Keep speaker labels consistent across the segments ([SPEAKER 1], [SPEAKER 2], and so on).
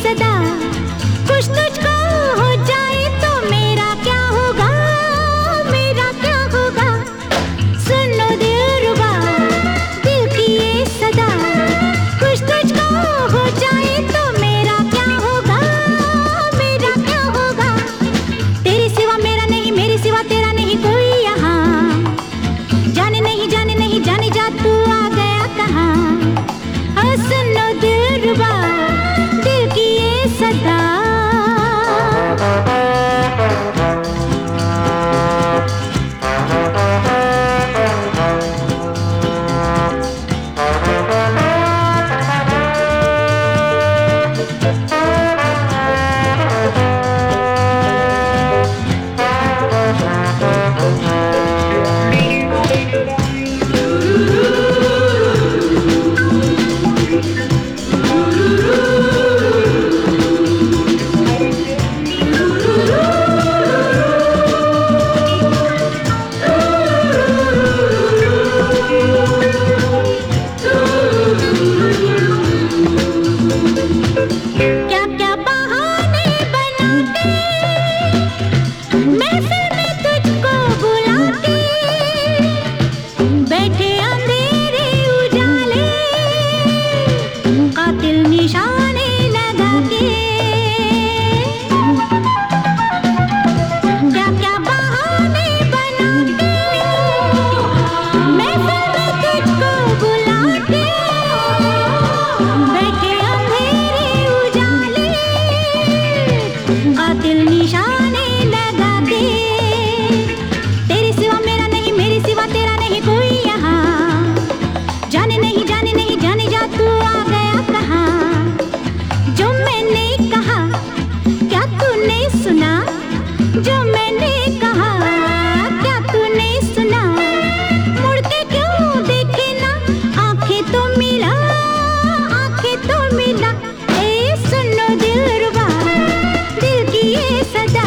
[SPEAKER 1] सदा, कुछ तुझको हो जाए तो मेरा क्या होगा, मेरा क्या होगा। सुनो दिलरुबा, दिल की ये सदा, कुछ तुझको हो जाए तो मेरा क्या होगा, मेरा क्या होगा। तेरे सिवा मेरा नहीं, मेरे सिवा तेरा नहीं कोई यहाँ। जाने नहीं जाने नहीं जाने जा तू आ गया कहाँ। सुनो दिलरुबा, दिल की ये सदा। क्या क्या बहाने बनाते, महफिल में तुझको बुलाते, बैठे अंधेरे उजाले, कातिल निशाने लगा के। क्या क्या बहाने बनाते, महफिल में तुझको बुलाते, बैठे अंधेरे उजाले, कातिल निशाने लगा के। तेरे सिवा मेरा नहीं, मेरे सिवा तेरा नहीं कोई यहाँ। जाने नहीं जाने नहीं जाने जा तू आ गया कहाँ। जो मैंने कहा क्या तूने सुना, जो मैंने कहा क्या तूने सुना। मुड़ के क्यों देखे ना, आंखें तो मिला, आंखें तो मिला। ए सुनो दिलरुबा, दिल की ये सदा।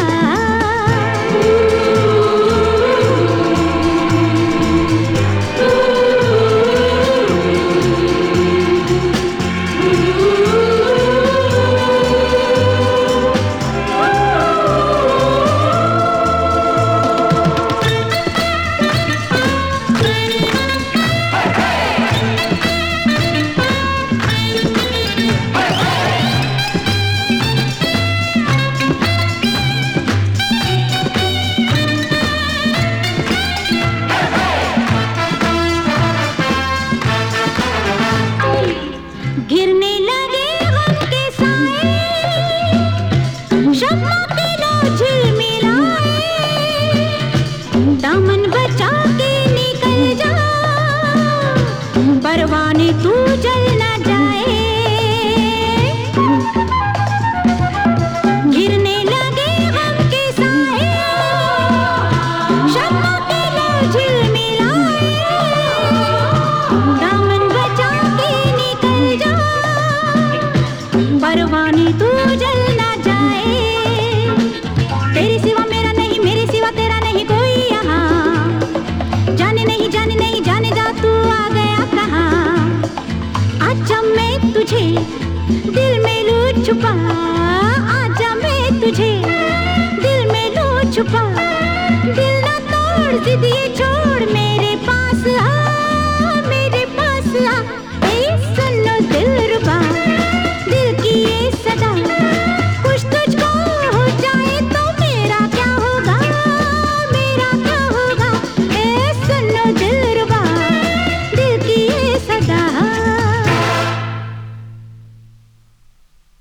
[SPEAKER 1] गिरने लगे गम के साए, शम्मा के लो झिलमिलाए, दामन बचा के निकल जा, परवाने तू जल न जाए। गिरने लगे गम के साए, शम्मा के लो झिलमिलाए, दामन बचा के निकल जा, परवाने तू जल ना जाए। तेरे सिवा मेरा नहीं, मेरे सिवा तेरा नहीं कोई यहाँ। जाने नहीं जाने नहीं जाने जा तू आ गया कहाँ। आजा मैं तुझे दिल में लूट छुपा, आजा मैं तुझे